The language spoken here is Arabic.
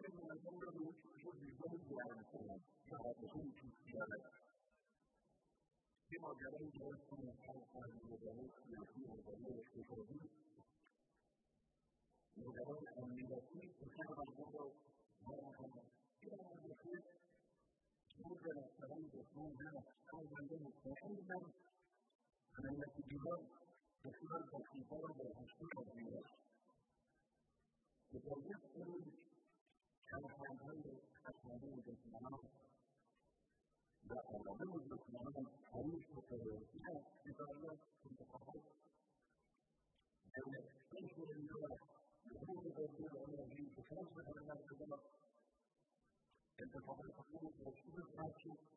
من الأمر الوجود الجهد على الإنسان فهو تكون في السيارات كما جريت ويكون الحلقة المدرس يكون الضرورة في الحديث مجرد أن يكون تكون الضرورة مرحبا إلى أن يكون ممكن أن يكون هنا أولا مستحيلا من الاتجاه تكون التكفير بالحشود الدينية وتوجد الحاجات الأسمانية بالإسلام لا العلوم بالإسلام حريص وتوجيهها بطريقة متفقة بين تنشر الناس يكون الرسول على الدين تفاصل الناس بالله أنت فقط تقول رسول الناس